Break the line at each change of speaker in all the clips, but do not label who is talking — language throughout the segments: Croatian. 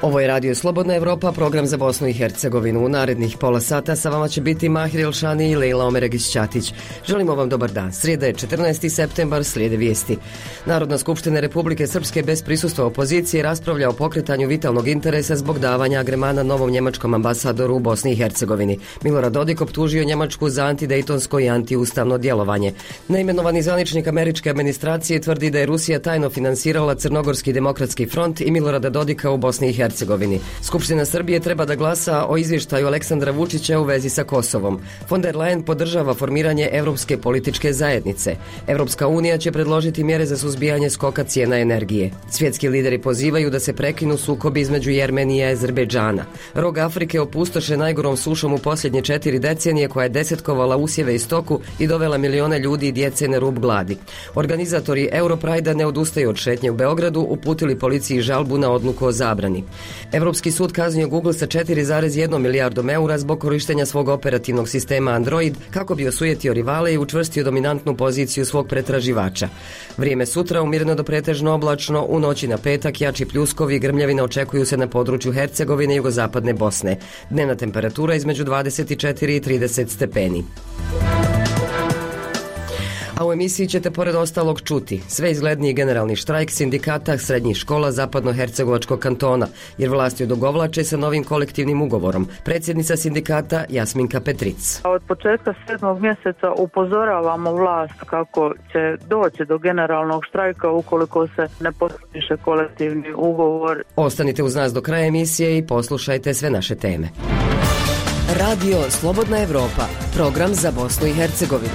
Ovo je Radio Slobodna Evropa, program za Bosnu i Hercegovinu. U narednih pola sata sa vama će biti Mahir Elšani i Lejla Omeregić-Ćatić. Želimo vam dobar dan. Srijeda je 14. septembar, slijede vijesti. Narodna skupština Republike Srpske bez prisustva opozicije raspravlja o pokretanju vitalnog interesa zbog davanja agremana novom njemačkom ambasadoru u Bosni i Hercegovini. Milorad Dodik optužio Njemačku za antidejtonsko i antiustavno djelovanje. Neimenovani zvaničnik američke administracije tvrdi da je Rusija tajno finansirala Crnogorski demokratski front i Milorada Dodika u Bosni i Hercegovini. Skupština Srbije treba da glasa o izvještaju Aleksandra Vučića u vezi sa Kosovom. Von der Leyen podržava formiranje Evropske političke zajednice. Evropska unija će predložiti mjere za suzbijanje skoka cijena energije. Svjetski lideri pozivaju da se prekinu sukobi između Jermenije i Azerbejdžana. Rog Afrike opustoše najgorom sušom u posljednje 4 decenije koja je desetkovala usjeve i stoku i dovela milione ljudi i djece na rub gladi. Organizatori Europrajda ne odustaju od šetnje u Beogradu, uputili policiji žalbu na odluku o zabrani. Europski sud kaznio Google sa 4,1 milijardom eura zbog korištenja svog operativnog sistema Android kako bi osujetio rivale i učvrstio dominantnu poziciju svog pretraživača. Vrijeme sutra umjereno do pretežno oblačno, u noći na petak jači pljuskovi i grmljavine očekuju se na području Hercegovine i jugozapadne Bosne. Dnevna temperatura između 24 i 30 stepeni. A u emisiji ćete pored ostalog čuti sve izgledniji generalni štrajk sindikata srednjih škola Zapadno-Hercegovačkog kantona, jer vlasti odugovlače sa novim kolektivnim ugovorom. Predsjednica sindikata Jasminka Petric.
Od početka 7. mjeseca upozoravamo vlast kako će doći do generalnog štrajka ukoliko se ne potpiše kolektivni ugovor.
Ostanite uz nas do kraja emisije i poslušajte sve naše teme. Radio Slobodna Evropa, program za Bosnu i Hercegovinu.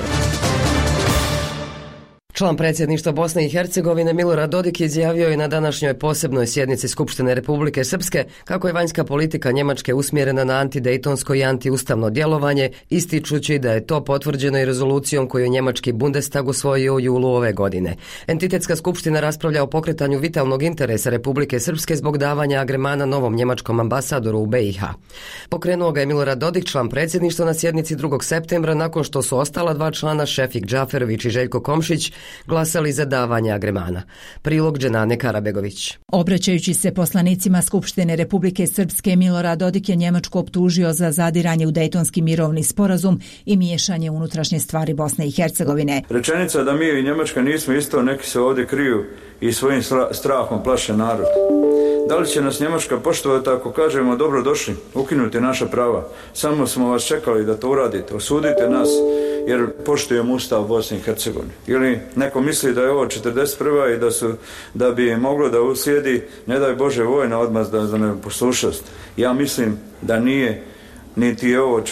Član predsjedništva Bosne i Hercegovine Milorad Dodik izjavio je na današnjoj posebnoj sjednici Skupštine Republike Srpske kako je vanjska politika Njemačke usmjerena na antidejtonsko i antiustavno djelovanje, ističući da je to potvrđeno i rezolucijom koju je njemački Bundestag usvojio u julu ove godine. Entitetska skupština raspravlja o pokretanju vitalnog interesa Republike Srpske zbog davanja agremana novom njemačkom ambasadoru u BiH. Pokrenuo ga je Milorad Dodik, član predsjedništva, na sjednici 2. septembra nakon što su ostala 2 člana, Šefik Džaferović i Željko Komšić, glasali za davanje agremana. Prilog Dženane Karabegović.
Obraćajući se poslanicima Skupštine Republike Srpske, Milorad Dodik je Njemačku optužio za zadiranje u Dejtonski mirovni sporazum i miješanje u unutrašnje stvari Bosne i Hercegovine.
Rečenica da mi i Njemačka nismo isto, neki se ovdje kriju i svojim strahom plaše narod. Da li će nas Njemačka poštovati ako kažemo dobro došli, ukinuti naša prava? Samo smo vas čekali da to uradite, osudite nas jer poštujemo Ustav Bosne i Hercegovine. Ili neko misli da je ovo 41. i da bi moglo da uslijedi, ne daj Bože, vojna odmazda za neposlušnost. Ja mislim da nije niti je ovo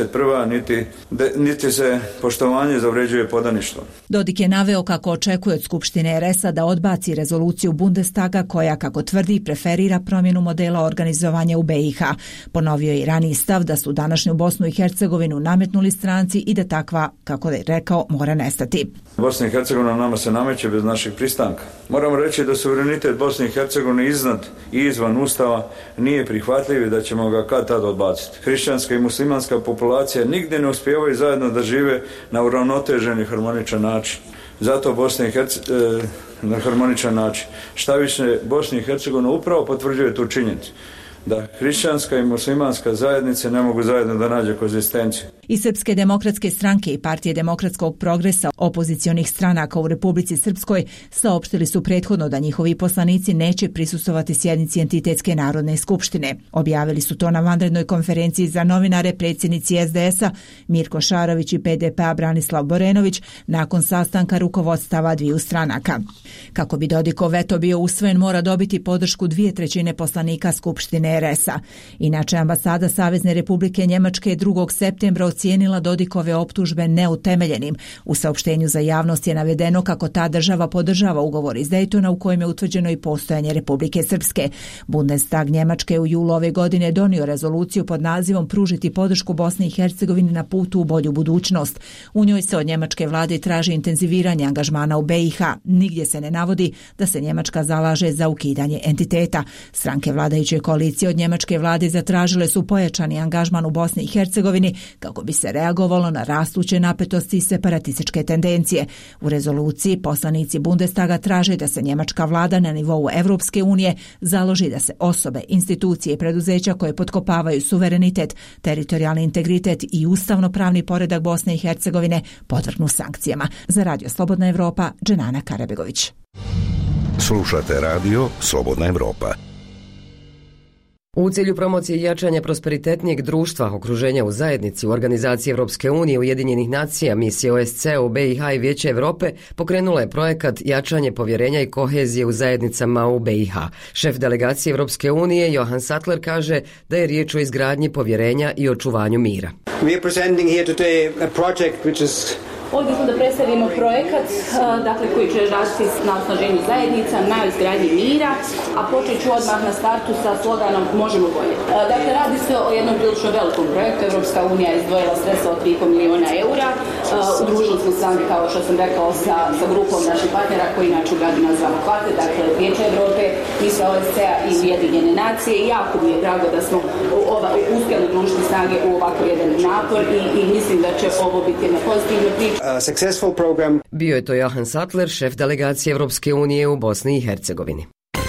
41. niti se poštovanje zavređuje podaništvom.
Dodik je naveo kako očekuje od Skupštine RS-a da odbaci rezoluciju Bundestaga koja, kako tvrdi, preferira promjenu modela organizovanja u BiH. Ponovio je i raniji stav da su današnju Bosnu i Hercegovinu nametnuli stranci i da takva, kako je rekao, mora nestati.
Bosna i Hercegovina nama se nameće bez našeg pristanka. Moramo reći da suverenitet Bosne i Hercegovine iznad i izvan Ustava nije prihvatljiv i da ćemo ga kad tad odbaciti. Hrišćanska i muslimanska populacija nigdje ne uspijevaju zajedno da žive na uravnotežen i harmoničan način. Zato Bosna i Hercegovina na harmoničan način. Šta više, Bosna i Hercegovina upravo potvrđuje tu činjenicu da hrišćanska i muslimanska zajednice ne mogu zajedno da nađe koegzistenciju.
I Srpske demokratske stranke i Partije demokratskog progresa, opozicionih stranaka u Republici Srpskoj, saopštili su prethodno da njihovi poslanici neće prisustvovati sjednici Entitetske narodne skupštine. Objavili su to na vanrednoj konferenciji za novinare predsjednici SDS-a Mirko Šarović i PDP-a Branislav Borenović nakon sastanka rukovodstava dviju stranaka. Kako bi Dodikov veto bio usvojen, mora dobiti podršku 2/3 poslanika Skupštine RS-a. Inače, ambasada Savezne Republike Njemačke 2. septembra ocijenila Dodikove optužbe neutemeljenim. U saopštenju za javnost je navedeno kako ta država podržava ugovor iz Dejtona u kojem je utvrđeno i postojanje Republike Srpske. Bundestag Njemačke u julu ove godine donio rezoluciju pod nazivom Pružiti podršku Bosni i Hercegovini na putu u bolju budućnost. U njoj se od njemačke vlade traži intenziviranje angažmana u BiH. Nigdje se ne navodi da se Njemačka zalaže za ukidanje entiteta. Stranke vladajuće koalicije od njemačke vlade zatražile su pojačani angažman u Bosni i Hercegovini kako bi bi se reagovalo na rastuće napetosti i separatističke tendencije. U rezoluciji poslanici Bundestaga traže da se njemačka vlada na nivou Evropske unije založi da se osobe, institucije i preduzeća koje potkopavaju suverenitet, teritorijalni integritet i ustavno-pravni poredak Bosne i Hercegovine podvrgnu sankcijama. Za Radio Slobodna Evropa, Dženana Karabegović.
Slušate radio Slobodna Evropa.
U cilju promocije i jačanja prosperitetnijeg društva, okruženja u zajednici u organizaciji Evropske unije, Ujedinjenih nacija, misije OSCE u BiH i Vijeće Evrope pokrenula je projekat jačanje povjerenja i kohezije u zajednicama u BiH. Šef delegacije Evropske unije Johan Sattler kaže da je riječ o izgradnji povjerenja i očuvanju mira.
We are presenting here today a project which is
Ovdje smo da predstavimo projekat koji će raditi na osnaženju zajednica, na izgradnji mira, a počet ću odmah na startu sa sloganom Možemo bolje. Radi se o jednom prilično velikom projektu. Evropska unija je izdvojila sredstva od 3,5 milijuna eura. Udružili smo se, kao što sam rekao, sa grupom naših partnera koji inače u gradu nazvamo Kvate, Vijeće Evrope, misija OSCE-a i Ujedinjene nacije. I jako mi je drago da smo uspjeli družiti snage u ovako jedan napor i mislim da će ovo biti jedna pozitivna priča.
Successful program.
Bio je to Johan Sattler, šef delegacije Evropske unije u Bosni i Hercegovini.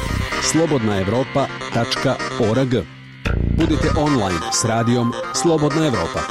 slobodnaevropa.org. Budite online s radijom Slobodna Evropa.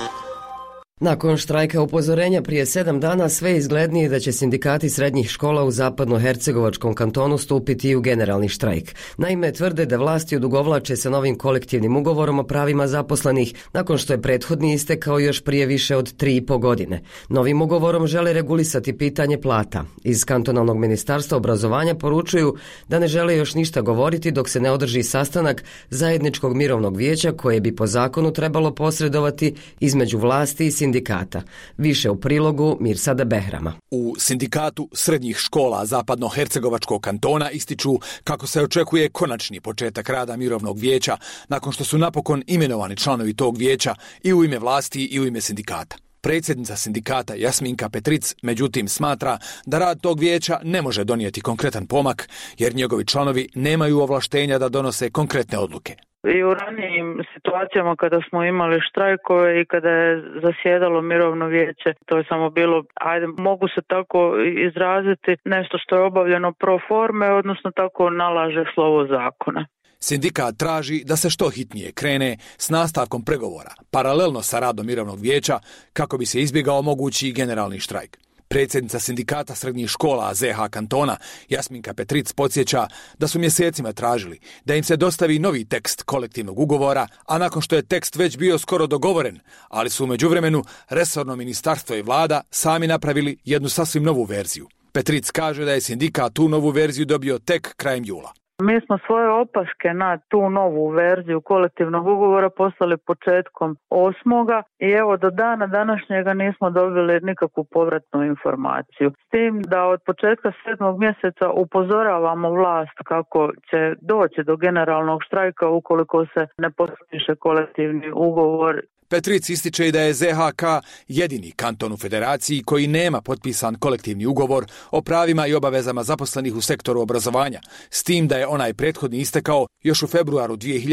Nakon štrajka upozorenja prije 7 dana sve je izglednije da će sindikati srednjih škola u zapadno-hercegovačkom kantonu stupiti u generalni štrajk. Naime, tvrde da vlasti odugovlače sa novim kolektivnim ugovorom o pravima zaposlenih nakon što je prethodni istekao još prije više od 3,5 godine. Novim ugovorom žele regulisati pitanje plata. Iz kantonalnog ministarstva obrazovanja poručuju da ne žele još ništa govoriti dok se ne održi sastanak zajedničkog mirovnog vijeća koje bi po zakonu trebalo posredovati između vlasti i sindikata. Više u prilogu Mirsada Behrama.
U sindikatu srednjih škola zapadno-hercegovačkog kantona ističu kako se očekuje konačni početak rada mirovnog vijeća nakon što su napokon imenovani članovi tog vijeća i u ime vlasti i u ime sindikata. Predsjednica sindikata Jasminka Petric međutim smatra da rad tog vijeća ne može donijeti konkretan pomak jer njegovi članovi nemaju ovlaštenja da donose konkretne odluke.
I u ranijim situacijama kada smo imali štrajkove i kada je zasjedalo mirovno vijeće, to je samo bilo, mogu se tako izraziti, nešto što je obavljeno pro forme, odnosno tako nalaže slovo zakona.
Sindikat traži da se što hitnije krene s nastavkom pregovora, paralelno sa radom mirovnog vijeća, kako bi se izbjegao mogući generalni štrajk. Predsjednica sindikata srednjih škola ZH kantona Jasminka Petric podsjeća da su mjesecima tražili da im se dostavi novi tekst kolektivnog ugovora, a nakon što je tekst već bio skoro dogovoren, ali su u međuvremenu resorno ministarstvo i vlada sami napravili jednu sasvim novu verziju. Petric kaže da je sindikat tu novu verziju dobio tek krajem jula.
Mi smo svoje opaske na tu novu verziju kolektivnog ugovora poslali početkom 8. i evo do dana današnjega nismo dobili nikakvu povratnu informaciju. S tim da od početka 7. mjeseca upozoravamo vlast kako će doći do generalnog štrajka ukoliko se ne potpiše kolektivni ugovor.
Petric ističe i da je ZHK jedini kanton u federaciji koji nema potpisan kolektivni ugovor o pravima i obavezama zaposlenih u sektoru obrazovanja, s tim da je onaj prethodni istekao još u februaru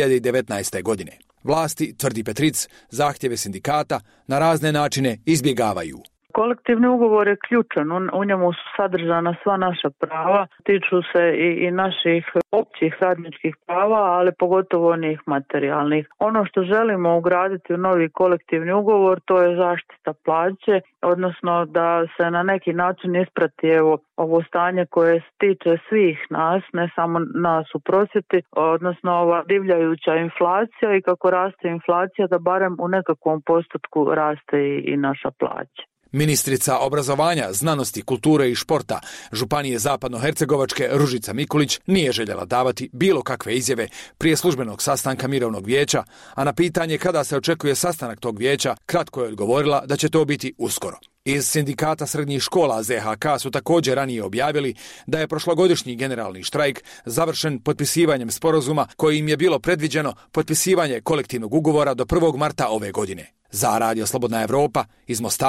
2019. godine. Vlasti, tvrdi Petric, zahtjeve sindikata na razne načine izbjegavaju.
Kolektivni ugovor je ključan, u njemu su sadržana sva naša prava, tiču se i naših općih radničkih prava, ali pogotovo onih materijalnih. Ono što želimo ugraditi u novi kolektivni ugovor, to je zaštita plaće, odnosno da se na neki način isprati ovo stanje koje se tiče svih nas, ne samo nas u prosvjeti, odnosno ova divljajuća inflacija i kako raste inflacija, da barem u nekakvom postotku raste i naša plaća.
Ministrica obrazovanja, znanosti, kulture i športa Županije Zapadno-hercegovačke Ružica Mikulić nije željela davati bilo kakve izjave prije službenog sastanka mirovnog vijeća, a na pitanje kada se očekuje sastanak tog vijeća kratko je odgovorila da će to biti uskoro. Iz sindikata srednjih škola ZHK su također ranije objavili da je prošlogodišnji generalni štrajk završen potpisivanjem sporazuma kojim je bilo predviđeno potpisivanje kolektivnog ugovora do 1. marta ove godine. Za Radio Slobodna Evropa iz Mostara,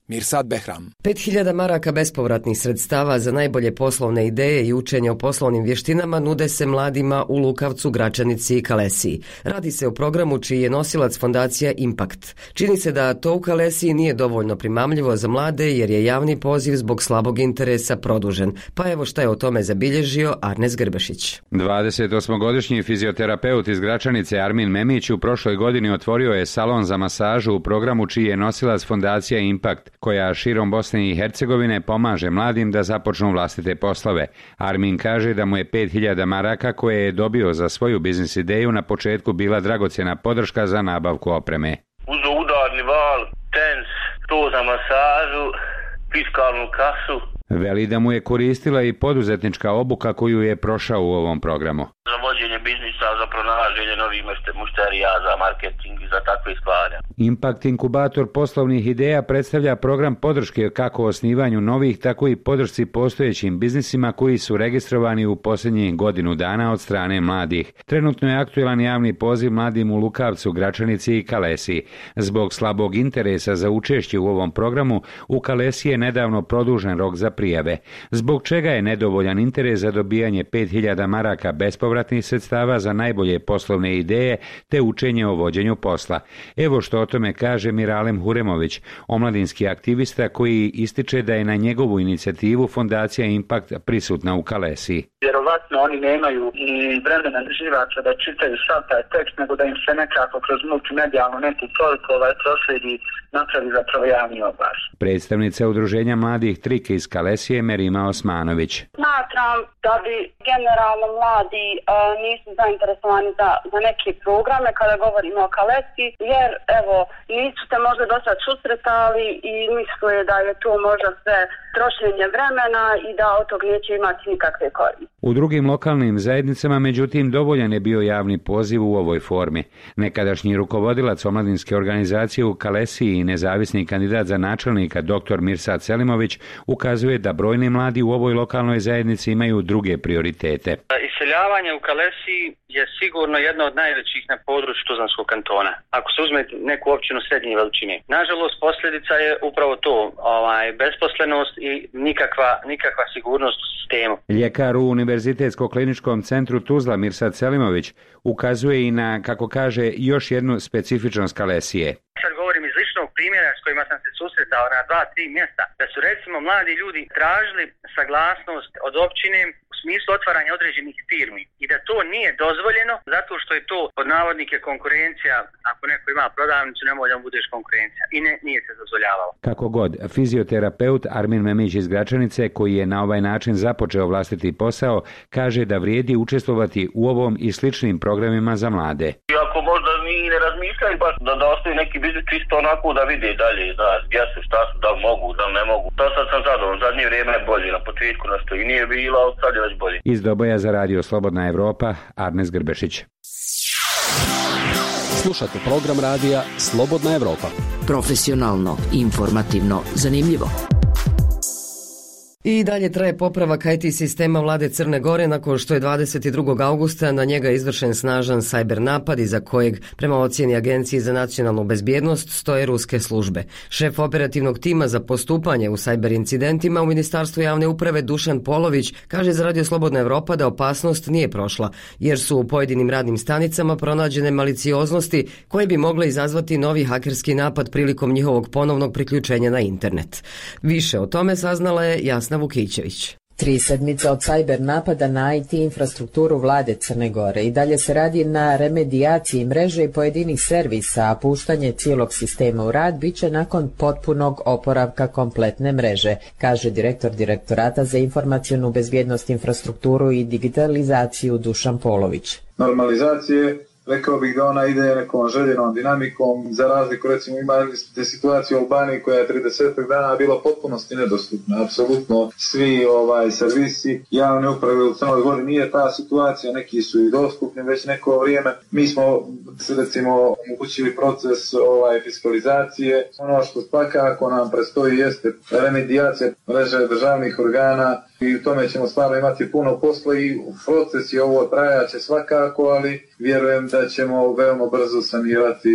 Mirsad Behram.
5.000 maraka bespovratnih sredstava za najbolje poslovne ideje i učenje o poslovnim vještinama nude se mladima u Lukavcu, Gračanici i Kalesiji. Radi se o programu čiji je nosilac fondacija Impact. Čini se da to u Kalesiji nije dovoljno primamljivo za mlade jer je javni poziv zbog slabog interesa produžen. Pa evo šta je o tome zabilježio Arnes Grbešić.
28-godišnji fizioterapeut iz Gračanice Armin Memić u prošloj godini otvorio je salon za masažu u programu čiji je nosilac fondacija Impact, koja širom Bosne i Hercegovine pomaže mladim da započnu vlastite poslove. Armin kaže da mu je 5.000 maraka koje je dobio za svoju biznis ideju na početku bila dragocjena podrška za nabavku opreme.
Uz udarni val, tens, to za masažu, fiskalnu kasu.
Veli da mu je koristila i poduzetnička obuka koju je prošao u ovom programu.
Za vođenje biznisa, za pronalaženje novih mušterija, za marketing i za takve stvari.
Impact inkubator poslovnih ideja predstavlja program podrške kako osnivanju novih, tako i podršci postojećim biznisima koji su registrovani u posljednjih godinu dana od strane mladih. Trenutno je aktuelan javni poziv mladim u Lukavcu, Gračanici i Kalesiji. Zbog slabog interesa za učešće u ovom programu, u Kalesiji je nedavno produžen rok za prijave. Zbog čega je nedovoljan interes za dobijanje 5.000 maraka bespovratnih sredstava za najbolje poslovne ideje te učenje o vođenju posla. Evo što o tome kaže Miralem Huremović, omladinski aktivista koji ističe da je na njegovu inicijativu fondacija Impact prisutna u Kalesiji.
Vjerovatno oni nemaju i vremena živaca da čitaju sav taj tekst, nego da im se nekako kroz multimedijalnu neku poruku prosledi napravi zapravo javni oglas.
Predstavnica udruženja mladih Trike iz Kalesije Merima Osmanović.
Smatram da bi generalno mladi nisu zainteresovani za neke programe kada govorimo o Kalesiji, jer evo nisu te možda do sad susretali i misle da je to možda sve trošenje vremena i da od tog neće imati nikakve koristi.
U drugim lokalnim zajednicama, međutim, dovoljan je bio javni poziv u ovoj formi. Nekadašnji rukovodilac omladinske organizacije u Kalesiji i nezavisni kandidat za načelnika dr. Mirsad Selimović ukazuje da brojni mladi u ovoj lokalnoj zajednici imaju druge prioritete.
Iseljavanje u Kalesiji je sigurno jedno od najvećih na području Tuzlanskog kantona. Ako se uzme neku općinu srednje veličine. Nažalost, posljedica je upravo to, besposlenost i nikakva sigurnost u sistemu.
Ljekar u Univerzitetsko-kliničkom centru Tuzla Mirsad Selimović ukazuje i na, kako kaže, još jednu specifičnost Kalesije.
Sad govorim iz ličnog primjera s kojima sam se susretao na 2-3 mjesta, da su recimo mladi ljudi tražili saglasnost od općine u smislu otvaranja određenih firmi i da to nije dozvoljeno zato što je to pod navodnike konkurencija. Ako neko ima prodavnicu, nemoj da mu budeš konkurencija i nije se dozvoljavalo.
Kako god, fizioterapeut Armin Memić iz Gračanice, koji je na ovaj način započeo vlastiti posao, kaže da vrijedi učestvovati u ovom i sličnim programima za mlade.
Ako možda ni ne razmišljaju baš da ostaje neki biznis čisto onako da vide dalje, gdje su, šta su, da mogu, da ne mogu. To sad sam zadovoljan, zadnje vrijeme je bolje, na početku nešto i nije bilo, ali sad je već bolje.
Iz Doboja za radio Slobodna Evropa, Arnes Grbešić.
Slušate program radija Slobodna Evropa.
Profesionalno, informativno, zanimljivo.
I dalje traje popravak IT sistema vlade Crne Gore nakon što je 22. augusta na njega izvršen snažan sajber napad iza kojeg, prema ocjeni Agencije za nacionalnu bezbjednost, stoje ruske službe. Šef operativnog tima za postupanje u sajber incidentima u Ministarstvu javne uprave Dušan Polović kaže za Radio Slobodna Evropa da opasnost nije prošla, jer su u pojedinim radnim stanicama pronađene malicioznosti koje bi mogle izazvati novi hakerski napad prilikom njihovog ponovnog priključenja na internet. Više o tome saznala je Jasna Vukićević.
3 sedmice od sajber napada na IT infrastrukturu vlade Crne Gore i dalje se radi na remedijaciji mreže i pojedinih servisa, a puštanje cijelog sistema u rad biće nakon potpunog oporavka kompletne mreže, kaže direktor Direktorata za informacionu bezbjednost, infrastrukturu i digitalizaciju Dušan Polović.
Normalizacije, rekao bih da ona ide nekom željenom dinamikom, za razliku recimo imali ste situaciju u Albaniji koja je 30 dana bila potpunosti nedostupna. Apsolutno svi servisi javne uprave u Crnoj Gori nije ta situacija, neki su i dostupni već neko vrijeme. Mi smo recimo omogućili proces fiskalizacije. Ono što svakako nam predstoji jeste remedijacija mreže državnih organa i u tome ćemo stvarno imati puno posla i proces i ovo trajaće svakako, ali vjerujem da ćemo veoma brzo sanirati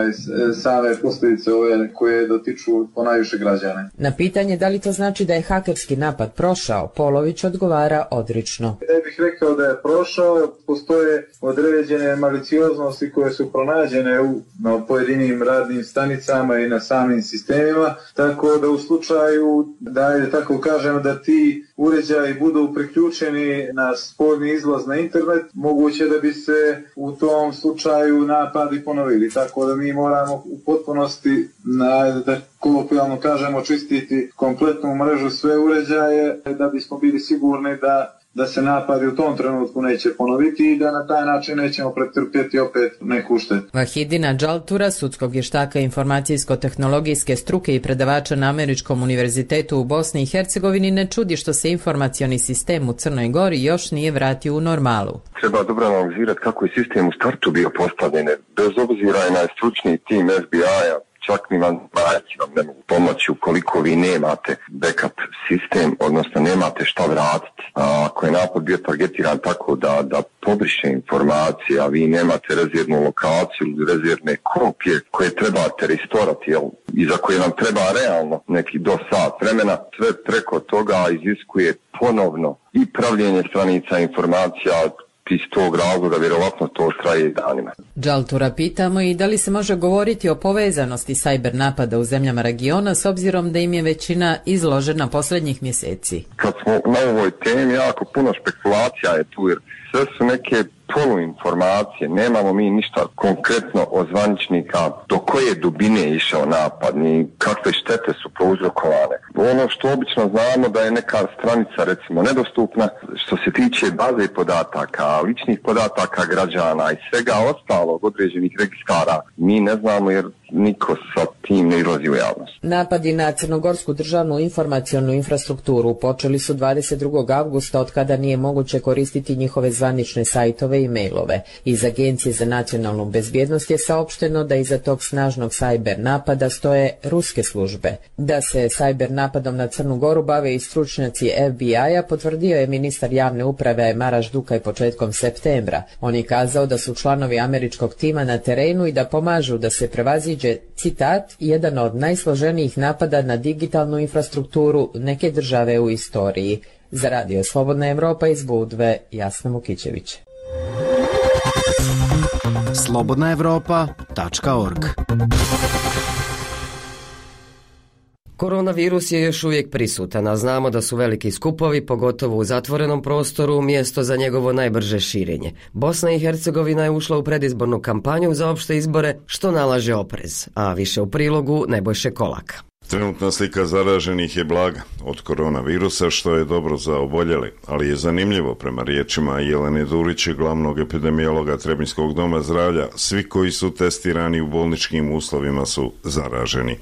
same posljedice ove koje dotiču ponajviše građane.
Na pitanje da li to znači da je hakerski napad prošao, Polović odgovara odrično.
Ne bih rekao da je prošao, postoje određene malicioznosti koje su pronađene na pojedinim radnim stanicama i na samim sistemima, tako da u slučaju da tako kažemo da ti uređaji budu priključeni na spoljni izlaz na internet, moguće da bi se u tom slučaju napadi ponovili, tako da mi moramo u potpunosti, da kolokvijalno kažemo, čistiti kompletnu mrežu, sve uređaje, da bismo bili sigurni da se napadi u tom trenutku neće ponoviti i da na taj način nećemo pretrpjeti opet neku štetu.
Vahidina Džaltura, sudskog vještaka informacijsko-tehnologijske struke i predavača na Američkom univerzitetu u Bosni i Hercegovini, ne čudi što se informacioni sistem u Crnoj Gori još nije vratio u normalu.
Treba dobro analizirati kako je sistem u startu bio postavljen, bez obzira i na stručni tim FBI-a. Čak ni vam ne mogu pomoći ukoliko vi nemate backup sistem, odnosno nemate šta vratiti. Ako je napad bio targetiran tako da pobriše informacije, a vi nemate rezervnu lokaciju ili rezervne kopije koje trebate restorati i za koje nam treba realno neki do sat vremena, sve preko toga iziskuje ponovno i pravljenje stranica informacija. Iz tog razloga vjerovatno to traje danima.
Džaltura pitamo i da li se može govoriti o povezanosti sajber napada u zemljama regiona s obzirom da im je većina izložena posljednjih mjeseci.
Kad smo na ovoj temi, jako puno špekulacija je tu, jer sve su neke poluinformacije, nemamo mi ništa konkretno od zvaničnika do koje dubine je išao napad, ni kakve štete su prouzrokovane. Ono što obično znamo da je neka stranica recimo nedostupna što se tiče baze podataka, ličnih podataka građana i svega ostalog određenih registara, mi ne znamo jer niko sa tim ne izlazi u javnost.
Napadi na crnogorsku državnu informacionu infrastrukturu počeli su 22. avgusta od kada nije moguće koristiti njihove zvanične sajtove i mailove. Iz Agencije za nacionalnu bezbjednost je saopšteno da iza tog snažnog sajber napada stoje ruske službe. Da se sajber napadom na Crnu Goru bave i stručnjaci FBI-a potvrdio je ministar javne uprave Maraš Dukaj početkom septembra. On je kazao da su članovi američkog tima na terenu i da pomažu da se prevaziđe, citat, jedan od najsloženijih napada na digitalnu infrastrukturu neke države u istoriji. Za Radio Slobodna Evropa iz Budve, Jasna Mukićević.
slobodnaevropa.org.
Koronavirus je još uvijek prisutan, a znamo da su veliki skupovi, pogotovo u zatvorenom prostoru, mjesto za njegovo najbrže širenje. Bosna i Hercegovina je ušla u predizbornu kampanju za opšte izbore, što nalaže oprez, a više u prilogu Nebojše Kolaka.
Trenutna slika zaraženih je blaga od koronavirusa, što je dobro za oboljeli, ali je zanimljivo prema riječima Jelene Durić, glavnog epidemiologa Trebinjskog doma zdravlja, svi koji su testirani u bolničkim uslovima su zaraženi.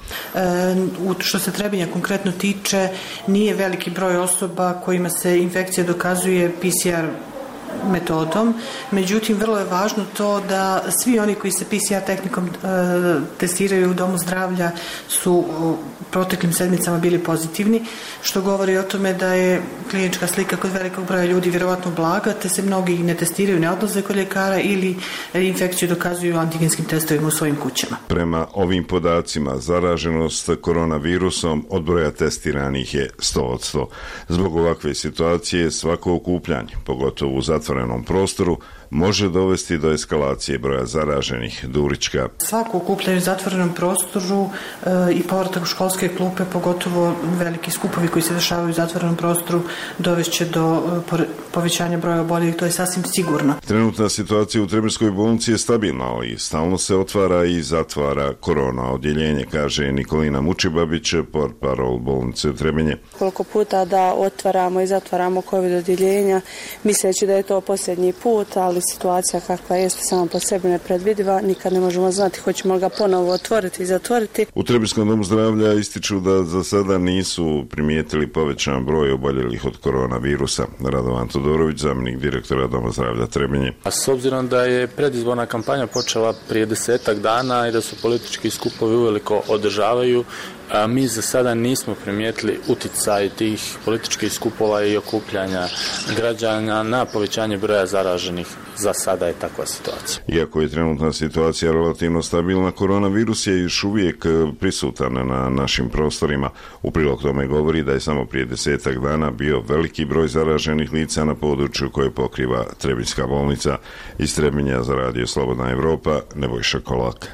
Što se Trebinja konkretno tiče, nije veliki broj osoba kojima se infekcija dokazuje PCR metodom, međutim vrlo je važno to da svi oni koji se PCR tehnikom testiraju u domu zdravlja su u proteklim sedmicama bili pozitivni, što govori o tome da je klinička slika kod velikog broja ljudi vjerovatno blaga, te se mnogi ne testiraju, ne odlaze kod ljekara ili infekciju dokazuju antigenskim testovima u svojim kućama.
Prema ovim podacima, zaraženost koronavirusom od broja testiranih je 100%. Zbog ovakve situacije svako okupljanje, pogotovo u zatvorenom prostoru, može dovesti do eskalacije broja zaraženih. Durička.
Svako okupljanje u zatvorenom prostoru i povratak u školske klupe, pogotovo veliki skupovi koji se dešavaju u zatvorenom prostoru, dovešće do povećanja broja oboljelih, to je sasvim sigurno.
Trenutna situacija u Trebinjskoj bolnici je stabilna, ali stalno se otvara i zatvara korona odjeljenje, kaže Nikolina Mučibabić, portparol bolnice u Trebinje.
Koliko puta da otvaramo i zatvaramo COVID odjeljenja, misleći da je to posljednji put, ali situacija kakva je sama po sebi nepredvidiva, nikad ne možemo znati hoćemo ga ponovo otvoriti i zatvoriti.
U Trebinjskom domu zdravlja ističu da za sada nisu primijetili povećan broj oboljelih od koronavirusa. Radovan Todorović, zamjenik direktora Doma zdravlja Trebinje.
A s obzirom da je predizborna kampanja počela prije 10-ak dana i da su politički skupovi uveliko održavaju, A mi za sada nismo primijetili uticaj tih političkih skupova i okupljanja građana na povećanje broja zaraženih. Za sada je takva situacija.
Iako je trenutna situacija relativno stabilna, koronavirus je još uvijek prisutan na našim prostorima. U prilog tome govori da je samo prije 10 dana bio veliki broj zaraženih lica na području koje pokriva Trebinjska bolnica. Iz Trebinja za Radio Slobodna Evropa, Nebojša Kolak.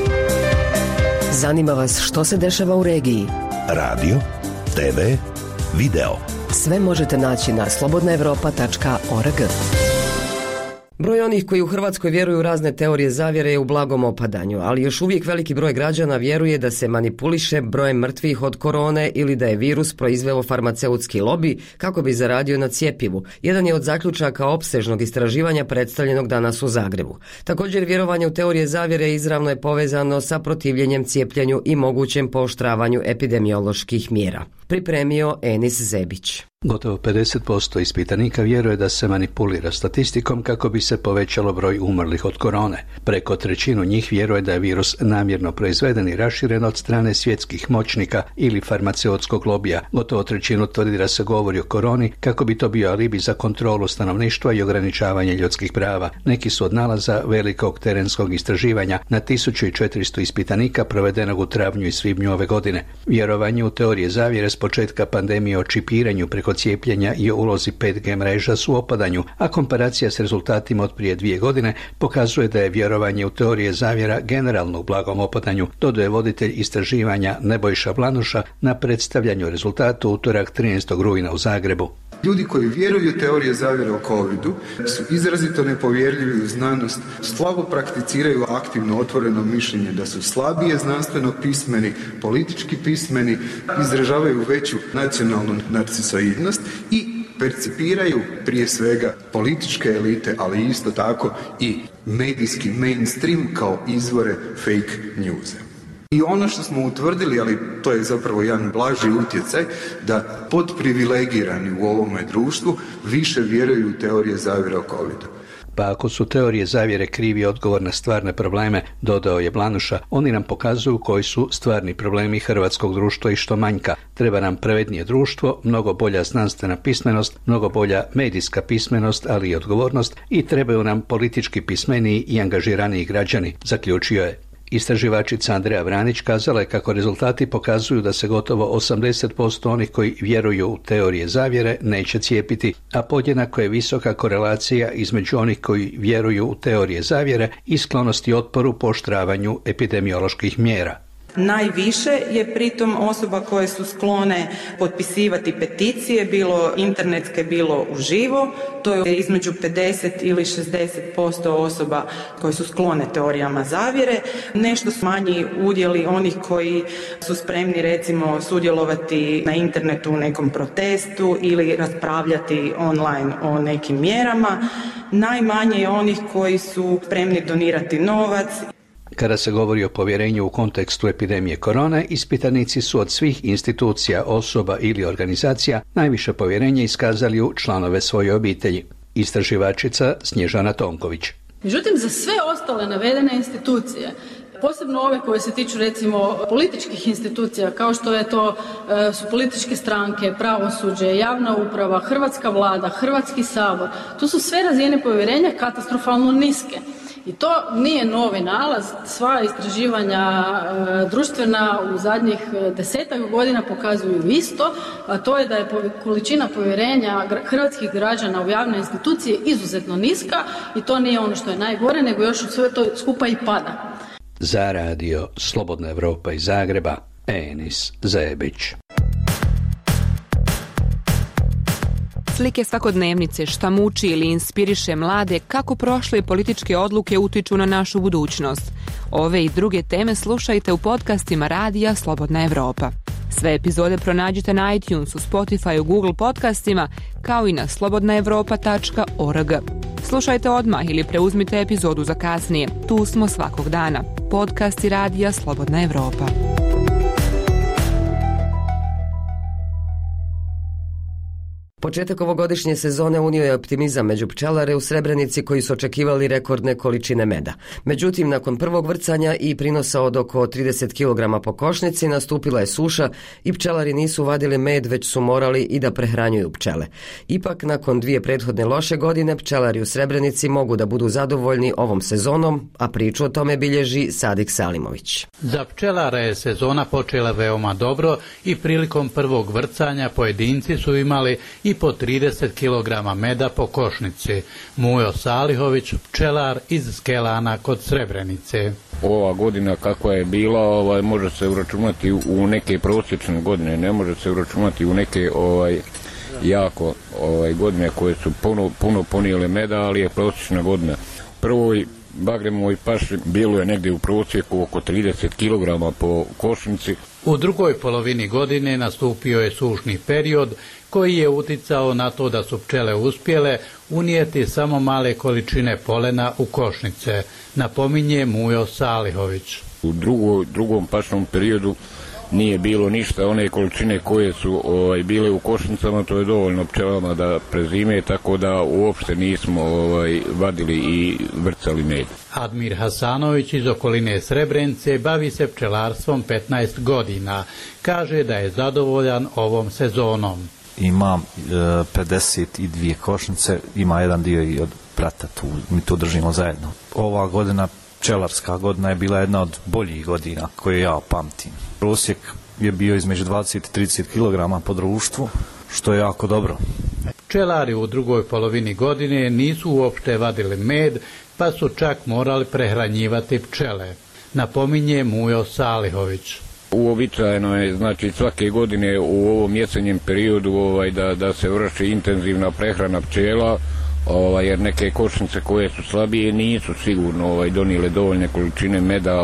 Zanima vas što se dešava u regiji?
Radio, TV, video.
Sve možete naći na slobodnaevropa.org. Broj onih koji u Hrvatskoj vjeruju u razne teorije zavjere je u blagom opadanju, ali još uvijek veliki broj građana vjeruje da se manipuliše brojem mrtvih od korone ili da je virus proizveo farmaceutski lobi kako bi zaradio na cjepivu. Jedan je od zaključaka opsežnog istraživanja predstavljenog danas u Zagrebu. Također, vjerovanje u teorije zavjere izravno je povezano sa protivljenjem cijepljenju i mogućem pooštravanju epidemioloških mjera. Pripremio Enis Zebić.
Gotovo 50% ispitanika vjeruje da se manipulira statistikom kako bi se povećalo broj umrlih od korone. Preko trećinu njih vjeruje da je virus namjerno proizveden i raširen od strane svjetskih moćnika ili farmaceutskog lobija. Gotovo trećinu tvrdi da se govori o koroni kako bi to bio alibi za kontrolu stanovništva i ograničavanje ljudskih prava. Neki su od nalaza velikog terenskog istraživanja na 1400 ispitanika provedenog u travnju i svibnju ove godine. Vjerovanje u teorije zavjere s početka pandemije o čipiranju preko cijepljenja i o ulozi 5G mreža su u opadanju, a komparacija s rezultatima od prije 2 godine pokazuje da je vjerovanje u teorije zavjera generalno u blagom opadanju, dodaje voditelj istraživanja Nebojša Blanuša na predstavljanju rezultata utorak 13. rujna u Zagrebu.
Ljudi koji vjeruju u teorije zavjere o covidu su izrazito nepovjerljivi u znanost, slabo prakticiraju aktivno otvoreno mišljenje, da su slabije znanstveno pismeni, politički pismeni, izražavaju veću nacionalnu narcisoidnost i percipiraju prije svega političke elite, ali isto tako i medijski mainstream kao izvore fake newsa. I ono što smo utvrdili, ali to je zapravo jedan blaži utjecaj, da podprivilegirani u ovome društvu više vjeruju u teorije zavjere o covidu.
Pa ako su teorije zavjere krivi odgovor na stvarne probleme, dodao je Blanuša, oni nam pokazuju koji su stvarni problemi hrvatskog društva i što manjka. Treba nam pravednije društvo, mnogo bolja znanstvena pismenost, mnogo bolja medijska pismenost, ali i odgovornost, i trebaju nam politički pismeniji i angažiraniji građani, zaključio je. Istraživačica Andreja Vranić kazala je kako rezultati pokazuju da se gotovo 80% onih koji vjeruju u teorije zavjere neće cijepiti, a podjednako je visoka korelacija između onih koji vjeruju u teorije zavjere i sklonosti otporu pooštravanju epidemioloških mjera.
Najviše je pritom osoba koje su sklone potpisivati peticije, bilo internetske, bilo uživo. To je između 50 ili 60% osoba koje su sklone teorijama zavjere. Nešto manji udjeli onih koji su spremni recimo sudjelovati na internetu u nekom protestu ili raspravljati online o nekim mjerama. Najmanje je onih koji su spremni donirati novac.
Kada se govori o povjerenju u kontekstu epidemije korone, ispitanici su od svih institucija, osoba ili organizacija najviše povjerenje iskazali u članove svoje obitelji. Istraživačica Snježana Tonković.
Međutim, za sve ostale navedene institucije, posebno ove koje se tiču recimo političkih institucija, kao što je to su političke stranke, pravosuđe, javna uprava, hrvatska vlada, Hrvatski sabor, to su sve razine povjerenja katastrofalno niske. I to nije novi nalaz, sva istraživanja društvena u zadnjih 10 godina pokazuju isto, a to je da je količina povjerenja hrvatskih građana u javne institucije izuzetno niska i to nije ono što je najgore, nego još sve to skupa i pada.
Za radio Slobodna Evropa iz Zagreba, Enis Zebić.
Slike svakodnevnice, šta muči ili inspiriše mlade, kako prošle političke odluke utiču na našu budućnost. Ove i druge teme slušajte u podcastima Radija Slobodna Evropa. Sve epizode pronađite na iTunesu, Spotify, Google podcastima, kao i na slobodnaevropa.org. Slušajte odmah ili preuzmite epizodu za kasnije. Tu smo svakog dana. Podcasti Radija Slobodna Evropa.
Početak ovogodišnje sezone unio je optimizam među pčelare u Srebrenici koji su očekivali rekordne količine meda. Međutim, nakon prvog vrcanja i prinosa od oko 30 kg po košnici nastupila je suša i pčelari nisu vadili med, već su morali i da prehranjuju pčele. Ipak, nakon 2 prethodne loše godine, pčelari u Srebrenici mogu da budu zadovoljni ovom sezonom, a priču o tome bilježi Sadik Salimović.
Za pčelare je sezona počela veoma dobro i prilikom prvog vrcanja pojedinci su imali i po 30 kg meda po košnici. Mujo Salihović, pčelar iz Skelana kod Srebrenice.
Ova godina kakva je bila, može se uračunati u neke prosječne godine, ne može se uračunati u neke jako godine koje su puno ponijele meda, ali je prosječna godina. Prvoj bagremovoj paši bilo je negdje u prosjeku oko 30 kg po košnici.
U drugoj polovini godine nastupio je sušni period koji je uticao na to da su pčele uspjele unijeti samo male količine polena u košnice, napominje Mujo Salihović.
U drugom pašnom periodu nije bilo ništa, one količine koje su bile u košnicama, to je dovoljno pčelama da prezime, tako da uopšte nismo vadili i vrcali med.
Admir Hasanović iz okoline Srebrenice bavi se pčelarstvom 15 godina. Kaže da je zadovoljan ovom sezonom.
Imam 52 košnice, ima jedan dio i od brata, mi to držimo zajedno. Ova godina, pčelarska godina, je bila jedna od boljih godina koje ja pamtim. Prosjek je bio između 20 i 30 kg po društvu, što je jako dobro.
Pčelari u drugoj polovini godine nisu uopšte vadili med, pa su čak morali prehranjivati pčele, napominje Mujo Salihović.
Uobičajeno je, znači, svake godine u ovom jesenjem periodu da se vrši intenzivna prehrana pčela, jer neke košnice koje su slabije nisu sigurno donijele dovoljne količine meda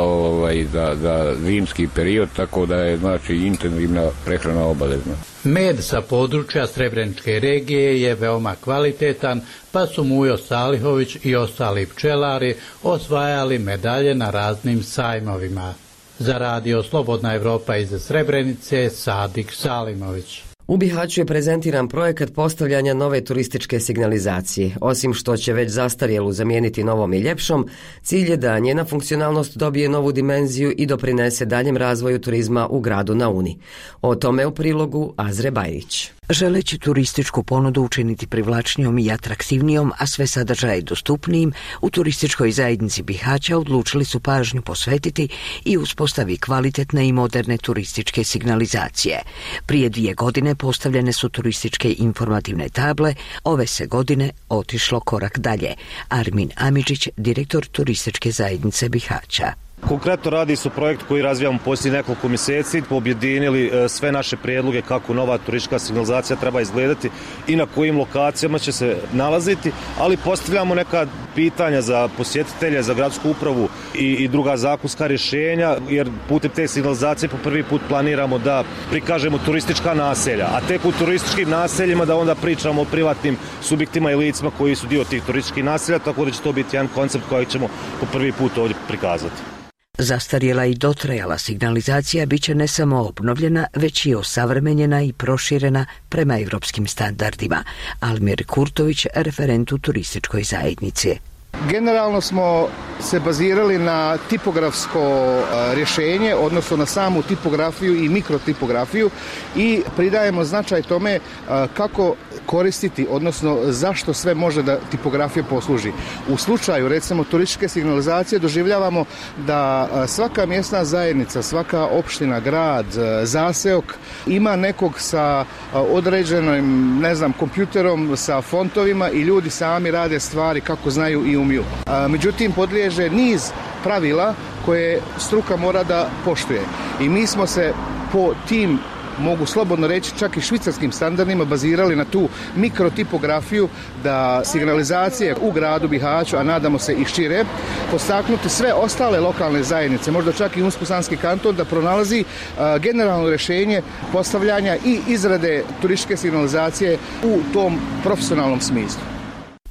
za zimski period, tako da je, znači, intenzivna prehrana obavezna.
Med sa područja Srebreničke regije je veoma kvalitetan, pa su Mujo Salihović i ostali pčelari osvajali medalje na raznim sajmovima. Za radio Slobodna Evropa iz Srebrenice, Sadik Salimović.
U Bihaću je prezentiran projekat postavljanja nove turističke signalizacije. Osim što će već zastarjelu zamijeniti novom i ljepšom, cilj je da njena funkcionalnost dobije novu dimenziju i doprinese daljem razvoju turizma u gradu na Uni. O tome u prilogu Azre Bajrić.
Želeći turističku ponudu učiniti privlačnijom i atraktivnijom, a sve sadržaje dostupnijim, u turističkoj zajednici Bihaća odlučili su pažnju posvetiti i uspostavi kvalitetne i moderne turističke signalizacije. Prije 2 godine postavljene su turističke informativne table, ove se godine otišlo korak dalje. Armin Amidžić, direktor turističke zajednice Bihaća.
Konkretno radi se o projektu koji razvijamo poslije nekoliko mjeseci, objedinili sve naše prijedloge kako nova turistička signalizacija treba izgledati i na kojim lokacijama će se nalaziti, ali postavljamo neka pitanja za posjetitelje, za gradsku upravu i druga zakonska rješenja, jer putem te signalizacije po prvi put planiramo da prikažemo turistička naselja, a tek u turističkim naseljima da onda pričamo o privatnim subjektima i licima koji su dio tih turističkih naselja, tako da će to biti jedan koncept koji ćemo po prvi put ovdje prikazati.
Zastarjela i dotrajala signalizacija bit će ne samo obnovljena, već i osavremenjena i proširena prema europskim standardima. Almir Kurtović, referent u turističkoj zajednici.
Generalno smo se bazirali na tipografsko rješenje, odnosno na samu tipografiju i mikrotipografiju i pridajemo značaj tome kako koristiti, odnosno zašto sve može da tipografija posluži. U slučaju, recimo, turističke signalizacije doživljavamo da svaka mjesna zajednica, svaka opština, grad, zaseok ima nekog sa određenim, kompjuterom, sa fontovima i ljudi sami rade stvari kako znaju i umiju. Međutim, podliježe niz pravila koje struka mora da poštuje. I mi smo se po tim, mogu slobodno reći, čak i švicarskim standardima bazirali na tu mikrotipografiju da signalizacije u gradu Bihaću, a nadamo se i šire, postaknuti sve ostale lokalne zajednice, možda čak i Unsko-Sanski kanton, da pronalazi generalno rješenje postavljanja i izrade turističke signalizacije u tom profesionalnom smislu.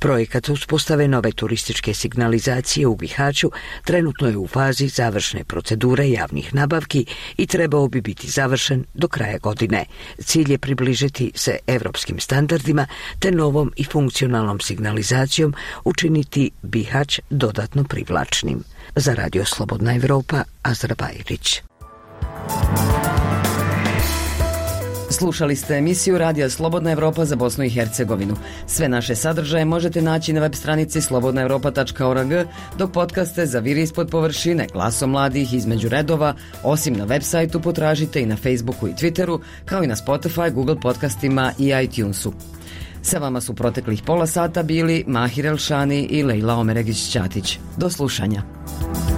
Projekat uspostave nove turističke signalizacije u Bihaću trenutno je u fazi završne procedure javnih nabavki i trebao bi biti završen do kraja godine. Cilj je približiti se evropskim standardima te novom i funkcionalnom signalizacijom učiniti Bihać dodatno privlačnim. Za Radio Slobodna Evropa, Azra Bajrić.
Slušali ste emisiju Radija Slobodna Evropa za Bosnu i Hercegovinu. Sve naše sadržaje možete naći na web stranici slobodnaevropa.org, dok podcaste za Viri ispod površine, Glasom mladih, Između redova, osim na web sajtu potražite i na Facebooku i Twitteru, kao i na Spotify, Google podcastima i iTunesu. Sa vama su proteklih pola sata bili Mahir Elšani i Lejla Omeregić-Ćatić. Do slušanja.